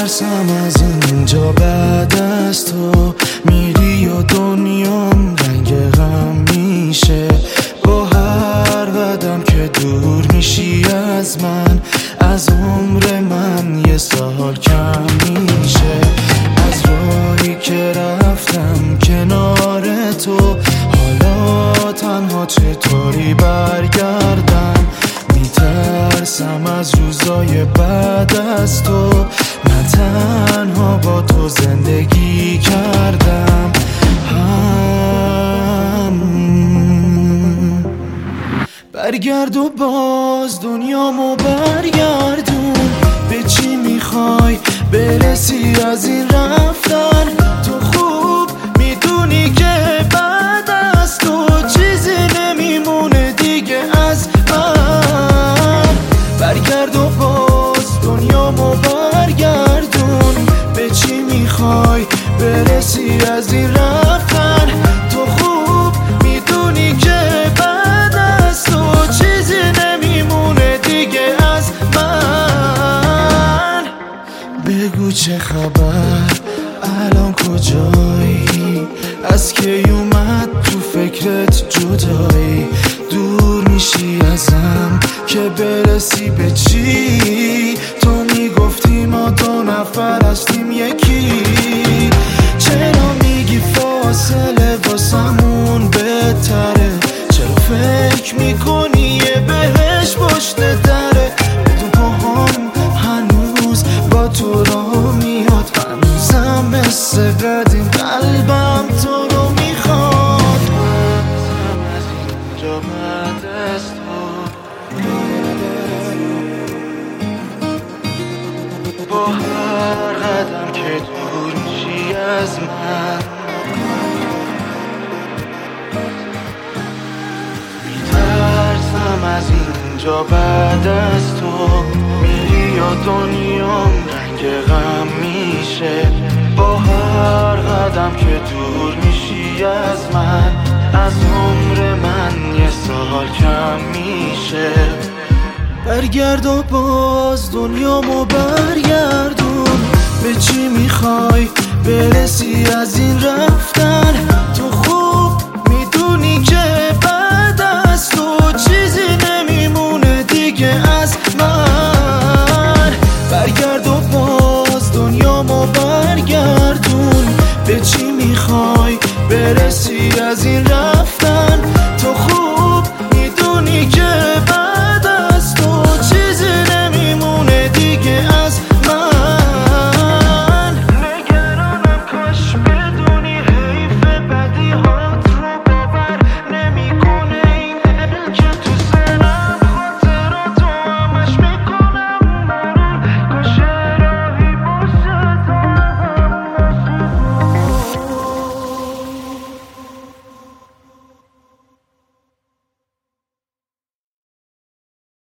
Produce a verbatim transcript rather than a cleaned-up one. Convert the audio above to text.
میترسم از اینجا بعد از تو میری و دنیام رنگ غم میشه. با هر قدم که دور میشی از من، از عمر من یه سال کم میشه. از راهی که رفتم کنار تو، حالا تنها چطوری برگردم؟ میترسم از روزای بعد از تو، من تنها با تو زندگی کردم. هم برگرد و باز دنیامو برگردون. به چی میخوای برسی از این رفتن؟ تو خوب میدونی که بعد از تو چیزی نمیمونه دیگه از من. برگرد و باز دنیامو برگردون. به چی میخوای برسی از این رفتن؟ تو خوب میدونی که بعد از تو چیزی نمیمونه دیگه از من. بگو چه خبر، الان کجایی؟ از کی اومد تو فکرت جدایی؟ دور میشی ازم که برسی به چی؟ تو میگفتی ما دو نفر هستیم یکی. چرا میگی فاصله واسمون بهتره؟ چرا فکر میکنی یه بهش پشت دره؟ بدون پاهام هنوز با تو را میاد، هنوزم مثل قدیم قلبم تو رو میخواد. من از اینجا بعد از تو، با هر قدم که دور میشی از من، میترسم از اینجا بعد از تو میری و دنیام رنگ غم میشه. با هر قدم که دور میشی از من، از عمر من یه سال کم میشه. برگرد و باز دنیامو برگردون. به چی میخوای برسی از این رفتن؟